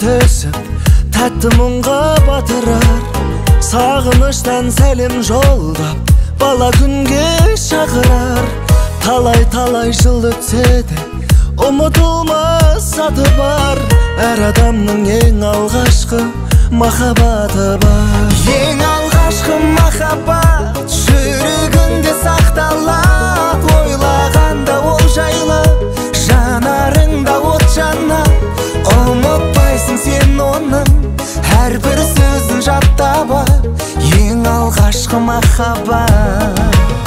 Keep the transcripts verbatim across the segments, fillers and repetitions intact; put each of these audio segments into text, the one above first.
төсіп, тәтті мұңға батырар. Сағыныштан сәлем жолдап, бала күнге шақырар. Талай-талай жыл өтсе де, ұмытылмас саты бар. Әр адамның ең алғашқы махаббаты бар. Ең алғашқы махаббат жүрегіңде сақталады. Ойлағанда ол жайлы жанарыңда от жанады. Ұмытпайсың сен оның әрбір сөзін жаттап ал. Ең алғашқы махаббат.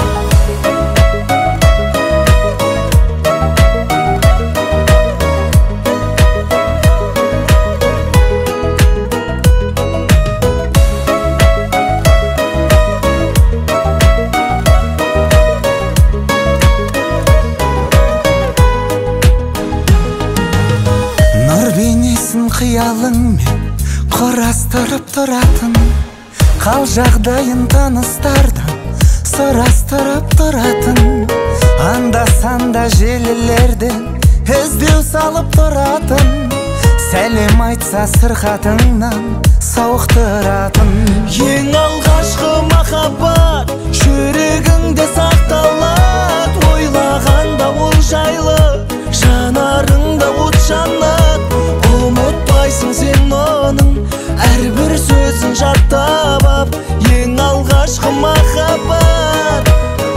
Қиялыңмен құрастырып тұратын, қал жағдайын таныстардан сұрастырып тұратын. Анда-санда желілерден іздеу салып тұратын, сәлем айтса сырқатыңнан сауықтыратын. Ең алғашқы махаббат жүрегіңде сақталады. Ойлағанда ол жайлы жанарыңда от жанады. Ұмытпайсың сен оның әрбір сөзін жаттап ап. Ең алғашқы махаббат.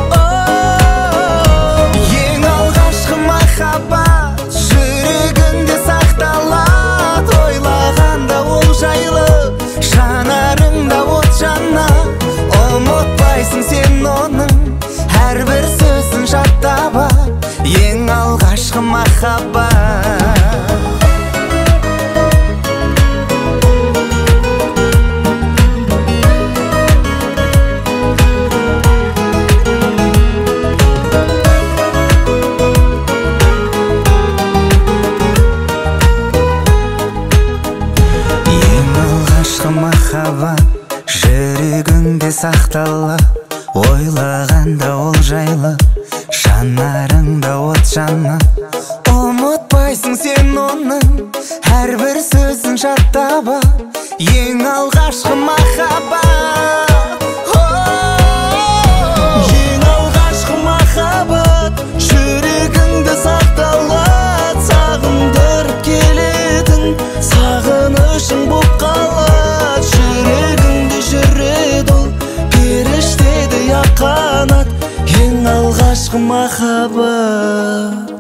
Ең алғашқы махаббат жүрегіңде сақталады. Ойлағанда ол жайлы жанарыңда от жанады. Ұмытпайсың сен оның әрбір сөзін жаттап ап. Ең алғашқы махаббат. Махаббат жүрегіңде сақталып, ойлағанда ол жайлы жанарыңда от жанады. Ұмытпайсың сен оның әрбір сөзін жаттап ал. Ең алғашқы махаббат. Ең алғашқы махаббат жүрегіңде сақталады. Сағындырып келетін сағынышың боп қалады. Жүрегіңде жүреді ол періштедей ақ қанат. Ең алғашқы махаббат.